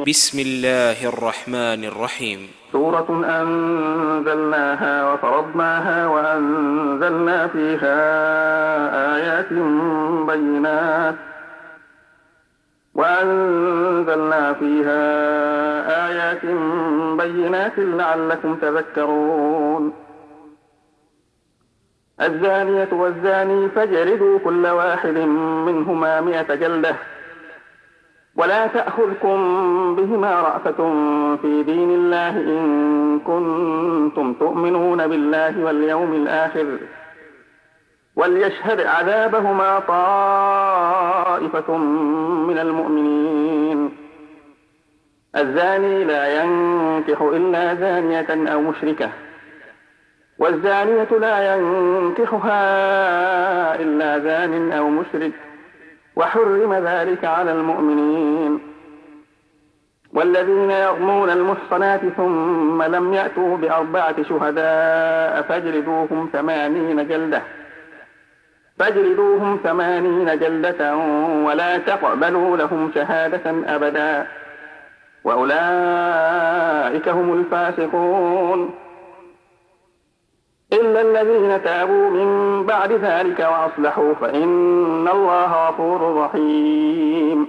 بسم الله الرحمن الرحيم. سورة أنزلناها وفرضناها وأنزلنا فيها آيات بينات لعلكم تذكرون. الزانية والزاني فاجلدوا كل واحد منهما 100 جلدة، ولا تأخذكم بهما رأفة في دين الله إن كنتم تؤمنون بالله واليوم الآخر، وليشهد عذابهما طائفة من المؤمنين. الزاني لا ينكح إلا زانية أو مشركة، والزانية لا ينكحها إلا زان أو مشرك، وحرم ذلك على المؤمنين. والذين يرمون المحصنات ثم لم يأتوا ب4 شهداء فاجلدوهم 80 جلدة ولا تقبلوا لهم شهادة أبدا، وأولئك هم الفاسقون. إلا الذين تابوا من بعد ذلك وأصلحوا فإن الله غفور رحيم.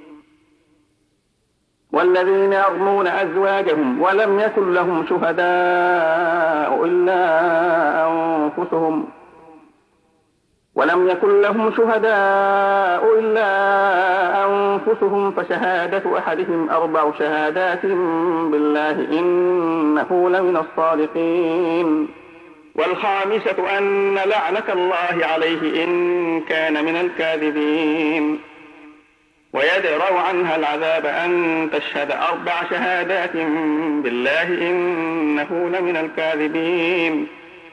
والذين يرمون أزواجهم ولم يكن لهم شهداء إلا أنفسهم فشهادة أحدهم 4 شهادات بالله إنه لمن الصادقين. والخامسة أن لعنة الله عليه إن كان من الكاذبين. ويدرأ عنها العذاب أن تشهد 4 شهادات بالله إنه لمن الكاذبين.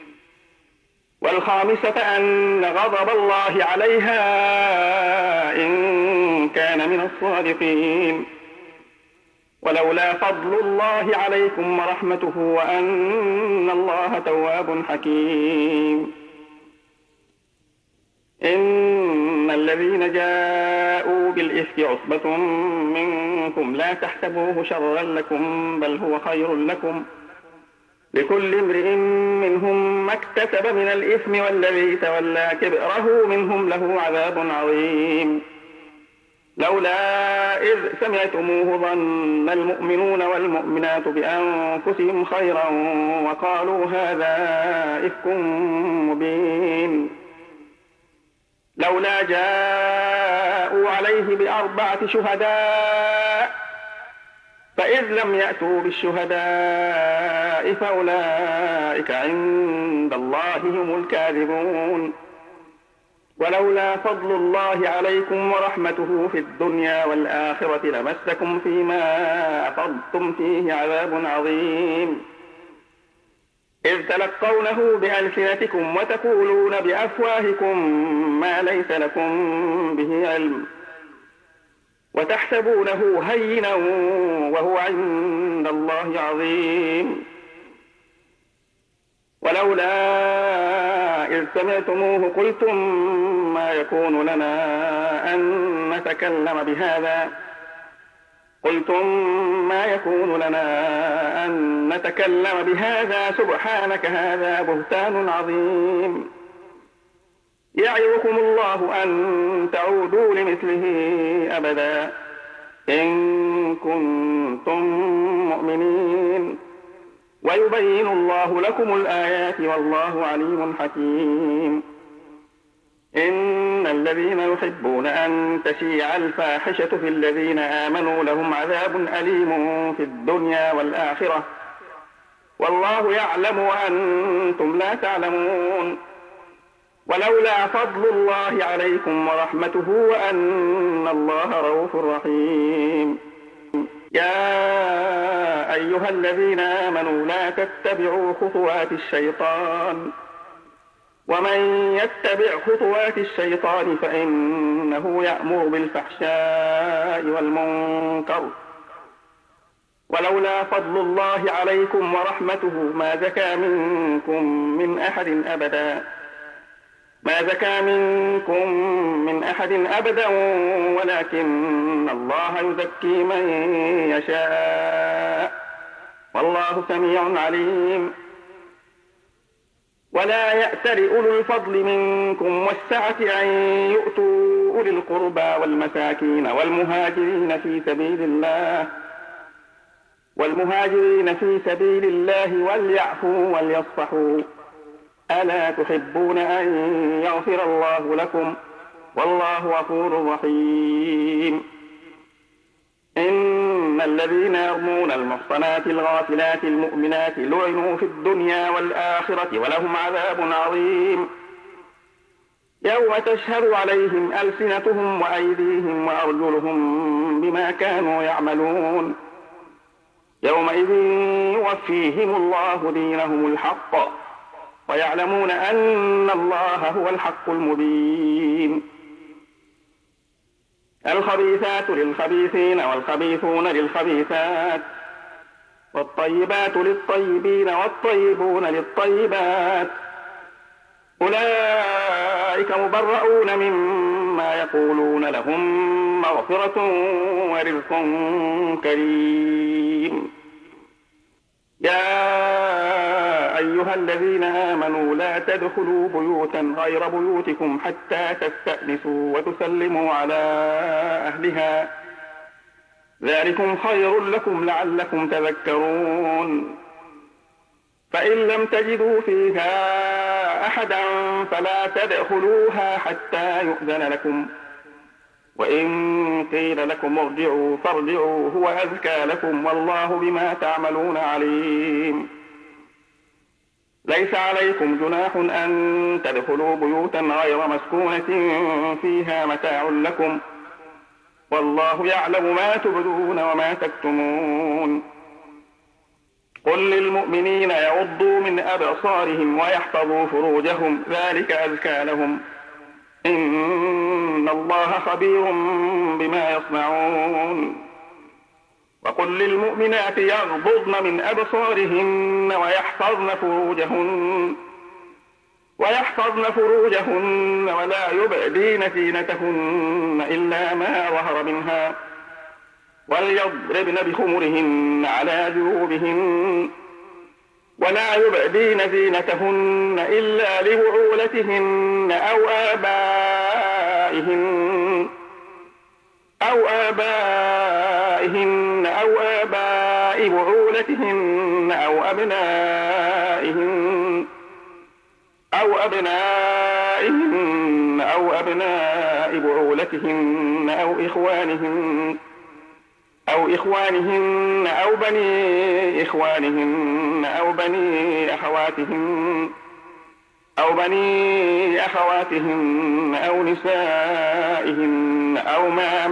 والخامسة أن غضب الله عليها إن كان من الصادقين. ولولا فضل الله عليكم ورحمته وأن الله تواب حكيم. إن الذين جاءوا بالإفك عصبة منكم لا تحسبوه شرا لكم بل هو خير لكم، لكل امرئ منهم ما اكتسب من الإثم والذي تولى كبره منهم له عذاب عظيم. لولا إذ سمعتموه ظن المؤمنون والمؤمنات بأنفسهم خيرا وقالوا هذا إفك مبين. لولا جاءوا عليه ب4 شهداء فإذ لم يأتوا بالشهداء فأولئك عند الله هم الكاذبون. ولولا فضل الله عليكم ورحمته في الدنيا والآخرة لمسكم فيما أفضتم فيه عذاب عظيم. إذ تلقونه بألسنتكم وتقولون بأفواهكم ما ليس لكم به علم، وتحسبونه هينا وهو عند الله عظيم. ولولا إذ سمعتموه قلتم ما يكون لنا أن نتكلم بهذا سبحانك هذا بهتان عظيم. يعظكم الله أن تعودوا لمثله أبدا إن كنتم مؤمنين، ويبين الله لكم الآيات والله عليم حكيم. إن الذين يحبون أن تشيع الفاحشة في الذين آمنوا لهم عذاب أليم في الدنيا والآخرة، والله يعلم وأنتم لا تعلمون. ولولا فضل الله عليكم ورحمته وأن الله رؤوف رحيم. يا أيها الذين آمنوا لا تتبعوا خطوات الشيطان، ومن يتبع خطوات الشيطان فإنه يأمر بالفحشاء والمنكر. ولولا فضل الله عليكم ورحمته ما زكى منكم من أحد أبدا، ما زكى منكم من أحد أبدا ولكن الله يزكي من يشاء والله سميع عليم. ولا يأتل أولو الفضل منكم والسعة أن يؤتوا أولي القربى والمساكين والمهاجرين في سبيل الله وليعفوا وليصفحوا ألا تحبون أن يغفر الله لكم والله غفور رحيم. إن الذين يرمون المحصنات الغافلات المؤمنات لعنوا في الدنيا والآخرة ولهم عذاب عظيم يوم تشهد عليهم ألسنتهم وأيديهم وأرجلهم بما كانوا يعملون يومئذ يوفيهم الله دينهم الحق ويعلمون أن الله هو الحق المبين. الخبيثات للخبيثين والخبيثون للخبيثات والطيبات للطيبين والطيبون للطيبات أولئك مبرؤون مما يقولون لهم مغفرة ورزق كريم. يا أيها الذين آمنوا لا تدخلوا بيوتا غير بيوتكم حتى تستأنسوا وتسلموا على أهلها ذلكم خير لكم لعلكم تذكرون. فإن لم تجدوا فيها أحدا فلا تدخلوها حتى يؤذن لكم وإن قيل لكم ارجعوا فارجعوا هو أزكى لكم والله بما تعملون عليم. ليس عليكم جناح أن تدخلوا بيوتا غير مسكونة فيها متاع لكم والله يعلم ما تبدون وما تكتمون. قل للمؤمنين يغضوا من أبصارهم ويحفظوا فروجهم ذلك أزكى لهم إن الله خبير بما يصنعون. وقل للمؤمنات يغضضن من أبصارهن ويحفظن فروجهن ولا يبدين زينتهن إلا ما ظهر منها وليضربن بخمرهن على جيوبهن ولا يبدين زينتهن إلا لبعولتهن أو آبائهن أو آباء بعولتهن أو أبناء بعولتهن أو إخوانهن أو بني إخوانهن أو بني أخواتهن أو نسائهن أو ما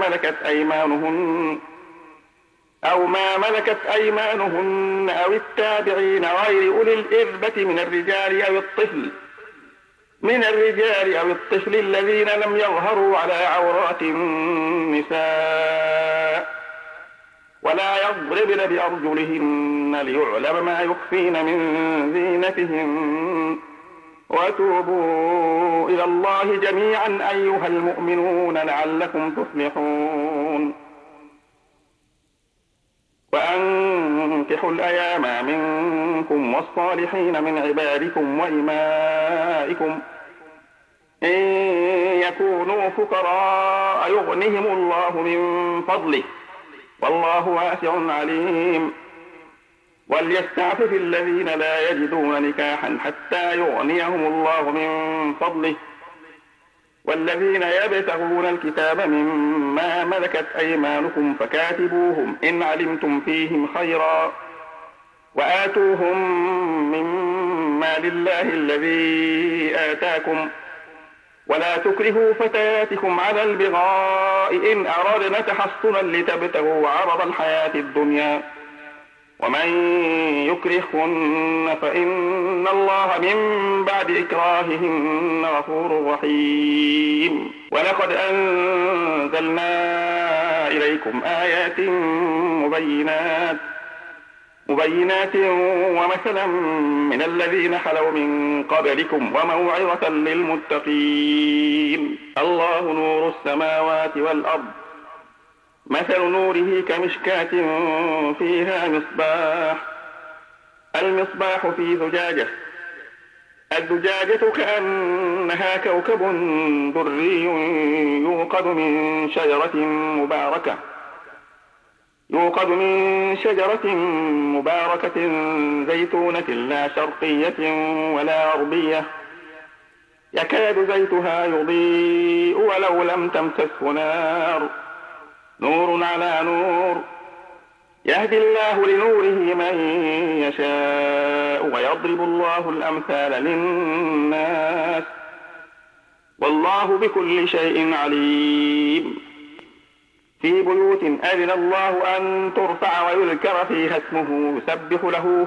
ملكت أيمانهن أو التابعين غير أولي الإربة من الرجال أو الطفل الذين لم يظهروا على عورات النساء ولا يضربن بأرجلهن ليعلم ما يخفين من زينتهن وتوبوا إلى الله جميعا أيها المؤمنون لعلكم تفلحون. وأنكحوا الأيام منكم والصالحين من عبادكم وإمائكم إن يكونوا فقراء يغنهم الله من فضله والله واسع عليم. وليستعفف الذين لا يجدون نكاحا حتى يغنيهم الله من فضله والذين يبتغون الكتاب مما ملكت أيمانكم فكاتبوهم إن علمتم فيهم خيرا وآتوهم مما لله الذي آتاكم ولا تكرهوا فتياتكم على البغاء إن أردنا تحصنا لتبتغوا عرض الحياة الدنيا ومن يكرهن فإن الله من بعد إكراههن غفور رحيم. ولقد أنزلنا إليكم آيات مبينات مبينات ومثلا من الذين خلوا من قبلكم وموعظة للمتقين. الله نور السماوات والأرض، مثل نوره كمشكاة فيها مصباح، المصباح في زجاجة، الزجاجة كأنها كوكب دري يوقد من شجرة مباركة زيتونة لا شرقية ولا غربية، يكاد زيتها يضيء ولو لم تمسسه نار، نور على نور، يهدي الله لنوره من يشاء ويضرب الله الأمثال للناس، والله بكل شيء عليم. في بيوت أذن الله أن ترفع ويذكر فيها اسمه يسبح له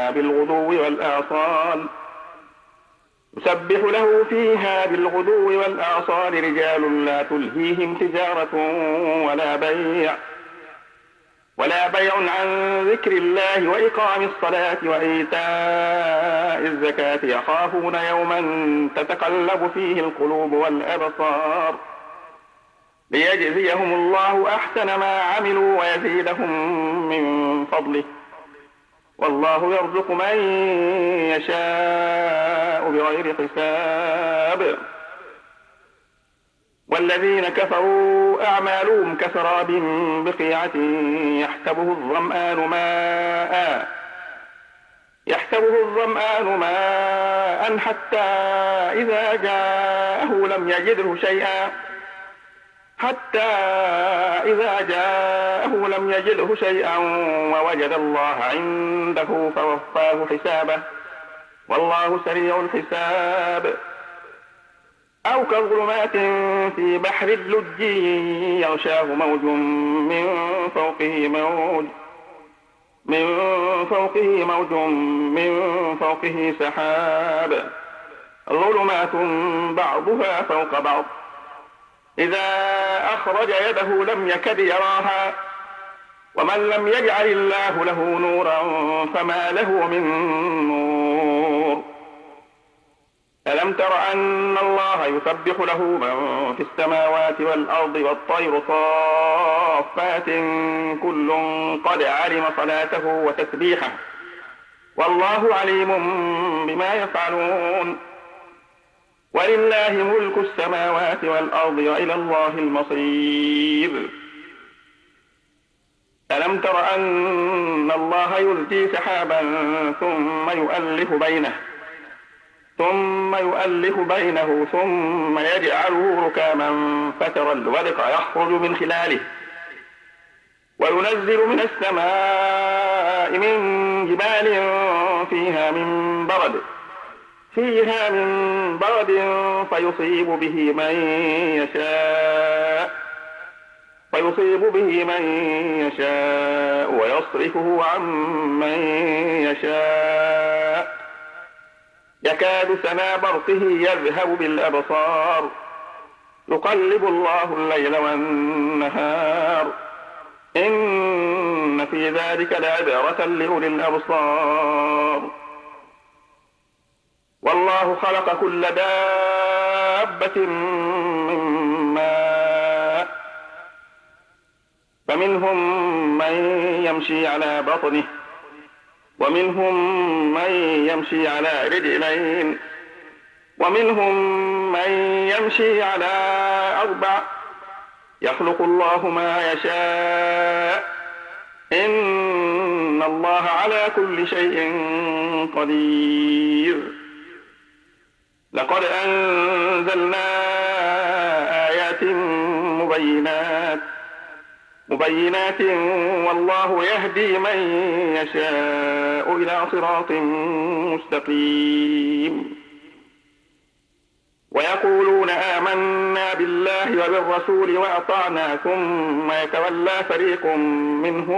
فيها بالغدو والآصال رجال لا تلهيهم تجارة ولا بيع عن ذكر الله وإقام الصلاة وإيتاء الزكاة، يخافون يوما تتقلب فيه القلوب والأبصار، ليجزيهم الله أحسن ما عملوا ويزيدهم من فضله، والله يرزق من يشاء بغير حساب. والذين كفروا أعمالهم كسراب بقيعة يحسبه الظمآن ماء حتى إذا جاءه لم يجده شيئا ووجد الله عنده فوفاه حسابه، والله سريع الحساب. أو كظلمات في بحر اللج يغشاه موج من فوقه سحاب، ظلمات بعضها فوق بعض، إذا أخرج يده لم يكد يراها، ومن لم يجعل الله له نورا فما له من نور. ألم تر أن الله يسبح له من في السماوات والأرض والطير صافات كل قد علم صلاته وتسبيحه، والله عليم بما يفعلون. ولله ملك السماوات والأرض وإلى الله المصير. ألم تر أن الله يزجي سحابا ثم يؤلف بينه ثم يجعله ركاما فترى الودق يخرج من خلاله، وينزل من السماء من جبال فيها من برد فيصيب به من يشاء ويصرفه عن من يشاء، يكاد سنا برقه يذهب بالأبصار، يقلب الله الليل والنهار، إن في ذلك لعبرة لأولي الأبصار. والله خلق كل دابة من ماء، فمنهم من يمشي على بطنه، ومنهم من يمشي على رجلين، ومنهم من يمشي على أربع، يخلق الله ما يشاء، إن الله على كل شيء قدير. لقد أنزلنا آيات مبينات والله يهدي من يشاء إلى صراط مستقيم. ويقولون آمنا بالله وبالرسول وأطعنا ثم يتولى فريق منهم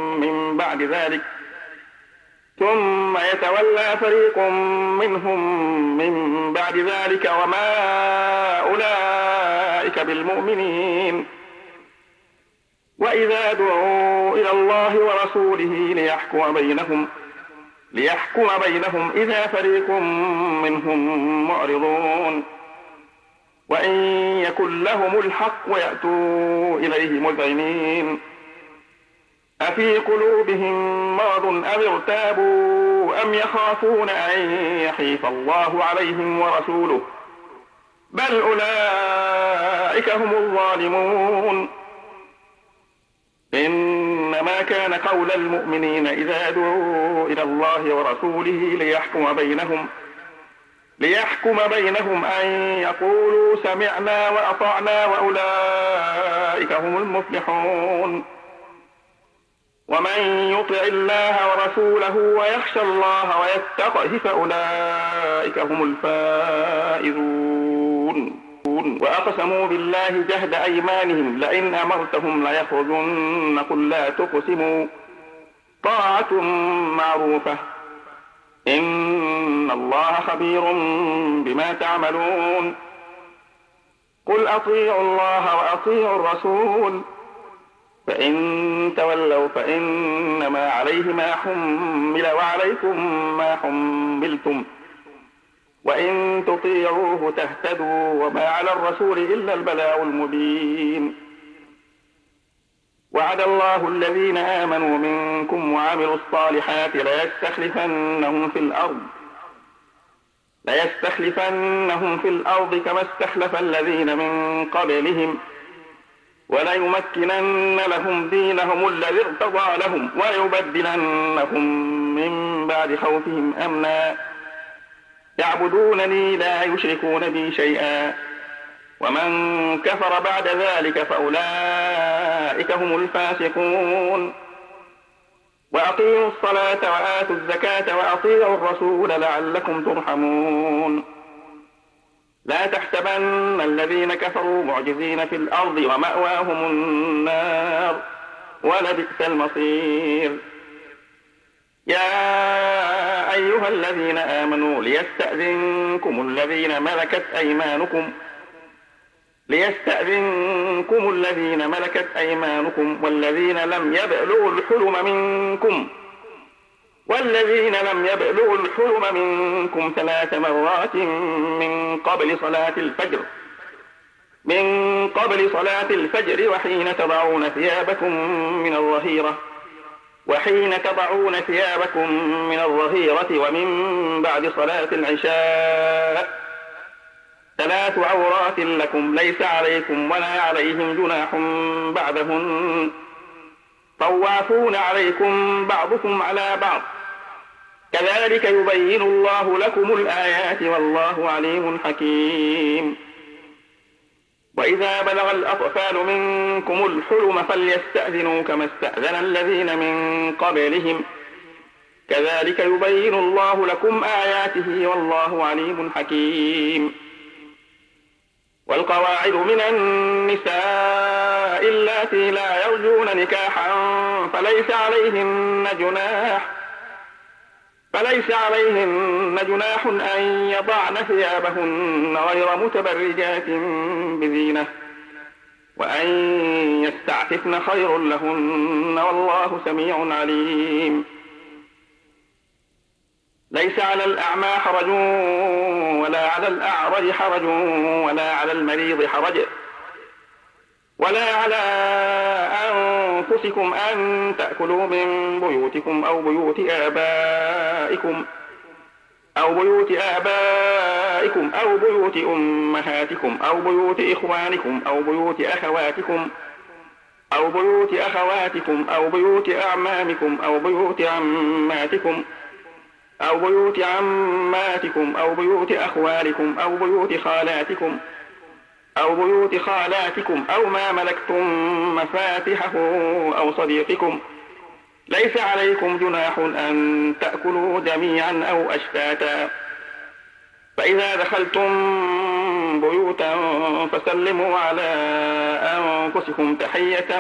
من بعد ذلك وما أولئك بالمؤمنين. وإذا دعوا إلى الله ورسوله ليحكم بينهم إذا فريق منهم معرضون وإن يكن لهم الحق يأتوا إليه مذعنين أفي قلوبهم مرض أم ارتابوا أم يخافون أن يحيف الله عليهم ورسوله بل أولئك هم الظالمون إنما كان قول المؤمنين إذا دعوا إلى الله ورسوله ليحكم بينهم أن يقولوا سمعنا وأطعنا وأولئك هم المفلحون ومن يطع الله ورسوله ويخشى الله ويتقه فأولئك هم الفائزون وأقسموا بالله جهد أيمانهم لئن أمرتهم ليخرجن قل لا تقسموا طاعة معروفة إن الله خبير بما تعملون قل أطيعوا الله وأطيعوا الرسول فإن تولوا فإنما عليه ما حمل وعليكم ما حملتم وإن تطيعوه تهتدوا وما على الرسول إلا البلاغ المبين وعد الله الذين آمنوا منكم وعملوا الصالحات ليستخلفنهم في الأرض كما استخلف الذين من قبلهم وليمكنن لهم دينهم الذي ارتضى لهم وليبدلنهم من بعد خوفهم أمنا يعبدونني لا يشركون بي شيئا ومن كفر بعد ذلك فأولئك هم الفاسقون وأقيموا الصلاة وآتوا الزكاة وأطيعوا الرسول لعلكم ترحمون لا تحسبن الذين كفروا معجزين في الأرض ومأواهم النار ولبئس المصير يا أيها الذين آمنوا ليستأذنكم الذين ملكت أيمانكم والذين لم يبلغوا الحلم منكم 3 مرات من قبل صلاة الفجر وحين تضعون ثيابكم من الظهيرة ومن بعد صلاة العشاء 3 عورات لكم ليس عليكم ولا عليهم جناح بعدهن طوافون عليكم بعضكم على بعض كذلك يبين الله لكم الآيات والله عليم حكيم وإذا بلغ الأطفال منكم الحلم فليستأذنوا كما استأذن الذين من قبلهم كذلك يبين الله لكم آياته والله عليم حكيم والقواعد من النساء اللاتي لا يرجون نكاحا فليس عليهن جناح أن يضعن ثيابهن غير متبرجات بزينة وأن يستعففن خير لهن والله سميع عليم ليس على الأعمى حرج ولا على الأعرج حرج ولا على المريض حرج ولا على أنفسكم أن تأكلوا من بيوتكم أو بيوت آبائكم أو بيوت أمهاتكم أو بيوت إخوانكم أو بيوت أخواتكم أو بيوت أعمامكم أو بيوت عماتكم أو بيوت أو بيوت أخوالكم أو بيوت خالاتكم أو ما ملكتم مفاتحه أو صديقكم ليس عليكم جناح أن تأكلوا جميعا أو أشتاتا فإذا دخلتم بيوتا فسلموا على أنفسكم تحية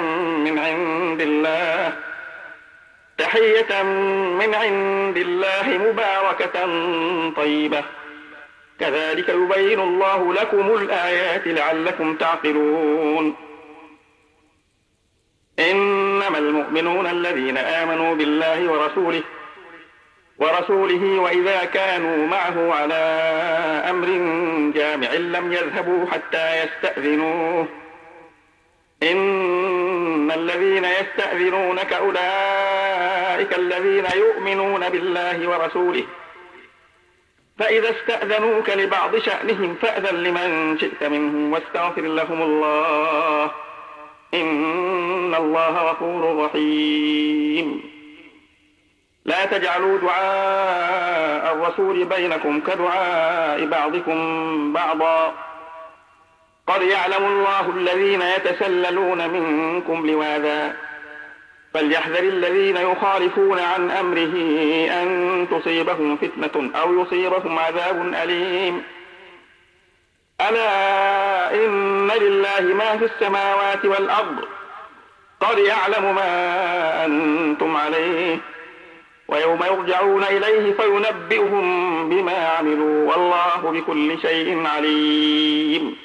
من عند الله مباركة طيبة كذلك يبين الله لكم الآيات لعلكم تعقلون إنما المؤمنون الذين آمنوا بالله ورسوله وإذا كانوا معه على أمر جامع لم يذهبوا حتى يستأذنوه. إن الذين يستأذنونك أولئك الذين يؤمنون بالله ورسوله، فإذا استأذنوك لبعض شأنهم فأذن لمن شئت منهم واستغفر لهم الله، إن الله غفور رحيم. لا تجعلوا دعاء الرسول بينكم كدعاء بعضكم بعضا، قد يعلم الله الذين يتسللون منكم لواذا، فليحذر الذين يخالفون عن أمره أن تصيبهم فتنة أو يصيبهم عذاب أليم. ألا إن لله ما في السماوات والأرض، قد يعلم ما أنتم عليه، ويوم يرجعون إليه فينبئهم بما عملوا، والله بكل شيء عليم.